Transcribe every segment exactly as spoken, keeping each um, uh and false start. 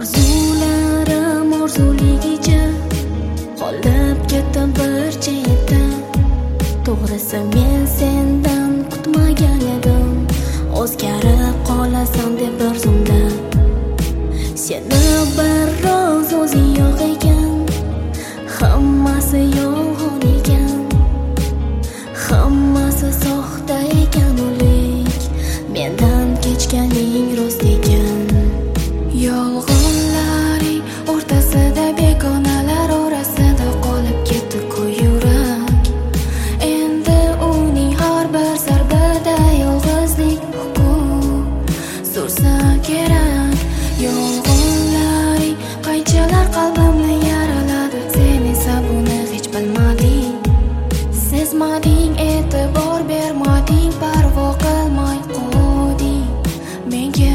Orzularim orzuligicha qolib ketdim bir chetda. To'g'risi men sendan kutmagan edim, o'zgarib qolasan deb bir zumda. Seni biroz o'zing yo'q ekan, hammasi yolg'on ekan, hammasi soxta ekan, o'lik mendan kechganing rost ekan. Yolg'onlaring o'rtasida, begonalar orasida qolib ketdi-ku yurak. Endi uning har bir zarbada yolg'izlik hukm sursa kerak. Yolg'onlaring qanchalar qalbimni yaraladi, sen esa buni hech bilmading, sezmading, e'tibor bermading, parvo qilmay qo'yding menga.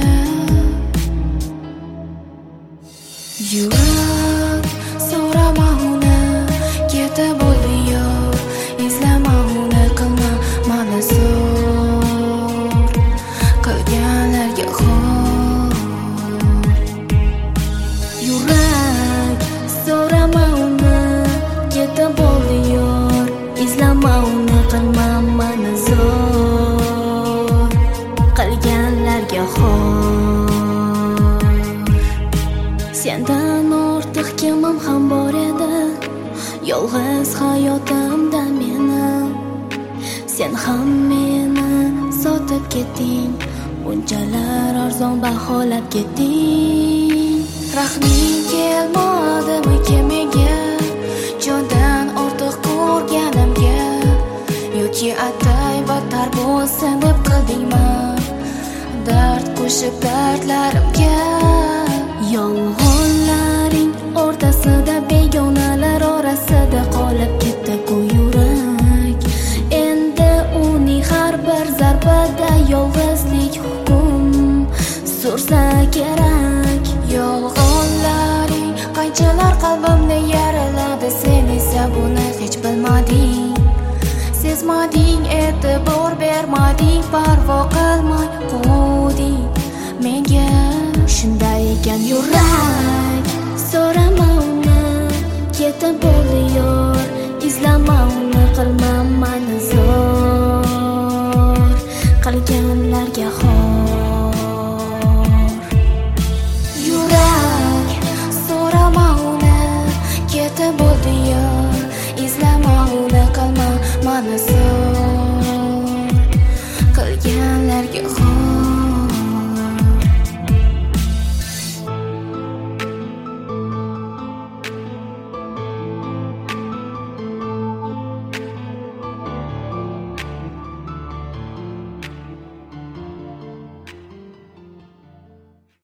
Yurak so'rama uni, ketib bo'ldi yor, izlama uni, qilma mani zo'r qilganlarga xor. Yurak so'rama uni, ketib bo'ldi yor, izlama uni, qilma mani zo'r qilganlarga xor. Sendan ortiq kimim ham bor edi yolg'iz hayotimda meni. Sen ham meni sotib ketding, bunchalar arzon baholab ketding. Rahming kelmadimi menga, jondan ortiq ko'rganimga, yoki atay battar bo'lsin deb qildingmi dard qo'shib dardlarimga. Yolg'onlaring o'rtasida, begonalar orasida qolib ketdi-ku yurak. Endi uning har bir zarbada yolg'izlik hukm sursa kerak. Yolg'onlaring qanchalar qalbimni yaraladi, sen esa buni hech bilmading, sezmading, e'tibor bermading, parvo qilmay qo'yding menga. Shunday ekan yurak so'rama uni, ketib bo'ldi yor, izlama uni, qilma mani zo'r qilganlarga xor. Yurak so'rama uni, ketib bo'ldi yor, izlama uni, qilma mani zo'r